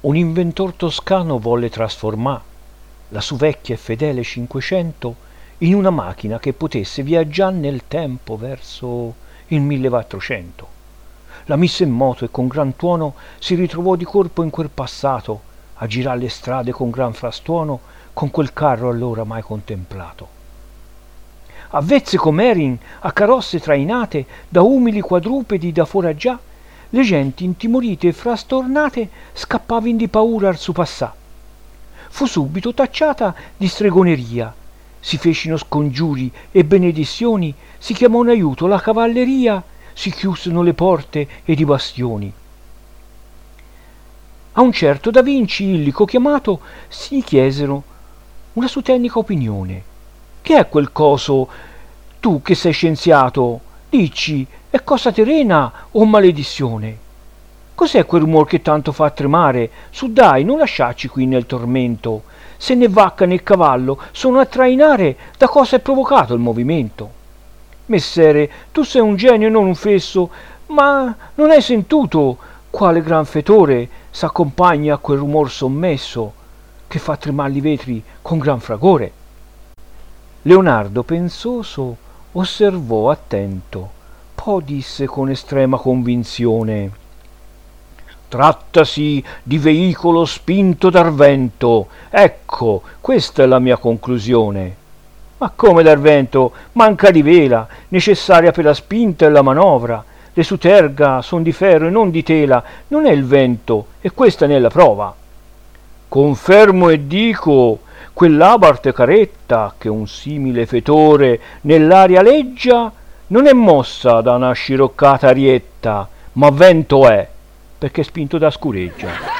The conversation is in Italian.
Un inventor toscano volle trasformare la sua vecchia e fedele 500 in una macchina che potesse viaggiare nel tempo verso il 1400. La mise in moto e con gran tuono si ritrovò di corpo in quel passato, a girare le strade con gran frastuono, con quel carro allora mai contemplato. Avvezze com'erin a carrozze trainate da umili quadrupedi da foraggià, le genti intimorite e frastornate scappavano di paura al suo passà. Fu subito tacciata di stregoneria, si fecino scongiuri e benedizioni, si chiamò in aiuto la cavalleria, si chiusero le porte ed i bastioni. A un certo Da Vinci, illico chiamato, si chiesero una sua tecnica opinione. Che è quel coso, tu che sei scienziato? Dici, è cosa terrena o maledizione? Cos'è quel rumor che tanto fa tremare? Su dai, non lasciarci qui nel tormento. Se né vacca né cavallo sono a trainare, da cosa è provocato il movimento? Messere, tu sei un genio e non un fesso, ma non hai sentuto quale gran fetore s'accompagna a quel rumor sommesso che fa tremare i vetri con gran fragore? Leonardo pensoso osservò attento, poi disse con estrema convinzione: trattasi di veicolo spinto dal vento, ecco, questa è la mia conclusione. Ma come dal vento? Manca di vela, necessaria per la spinta e la manovra. Le sue terga son di ferro e non di tela, non è il vento, e questa ne è la prova. Confermo e dico, quell'abarte caretta che un simile fetore nell'aria leggia non è mossa da una sciroccata arietta, ma vento è, perché è spinto da scureggia.